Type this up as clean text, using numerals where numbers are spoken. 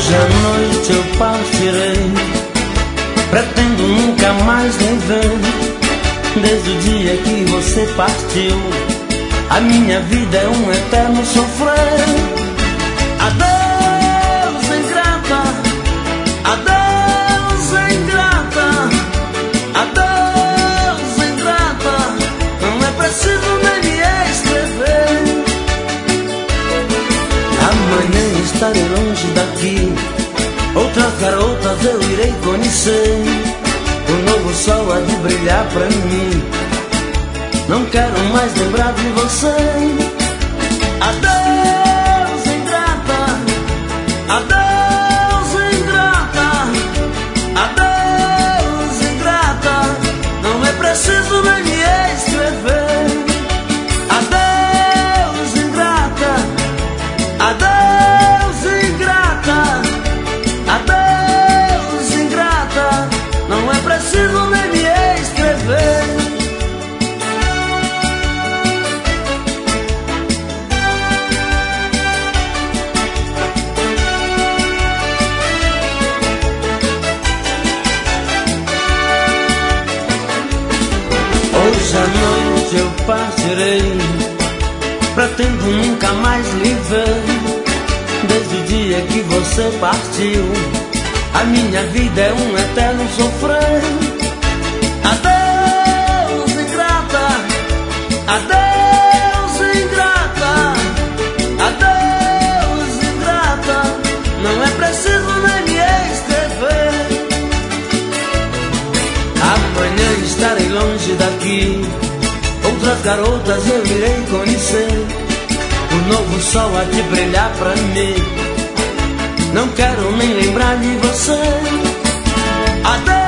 Hoje à noite eu partirei, pretendo nunca mais lhe ver. Desde o dia que você partiu, a minha vida é um eterno sofrer. Adeus, ingrata, adeus, ingrata, adeus, ingrata. Não é preciso nem me escrever. Amanhã estarei longe daqui, outras garotas eu irei conhecer. O novo sol há de brilhar pra mim, não quero mais lembrar de você. Adeus, ingrata, adeus, ingrata, adeus, ingrata. Não é preciso nem me escrever. Adeus, ingrata, adeus, ingrata, adeus, ingrata. Não é preciso nem me escrever. Hoje à noite eu partirei, pretendo nunca mais lhe ver. Desde o dia que você partiu, a minha vida é um eterno sofrer. Adeus, ingrata, adeus, ingrata, adeus, ingrata. Não é preciso nem me escrever. Amanhã estarei longe daqui, outras garotas eu irei conhecer. O novo sol há de brilhar pra mim, não quero nem lembrar de você. Adeus.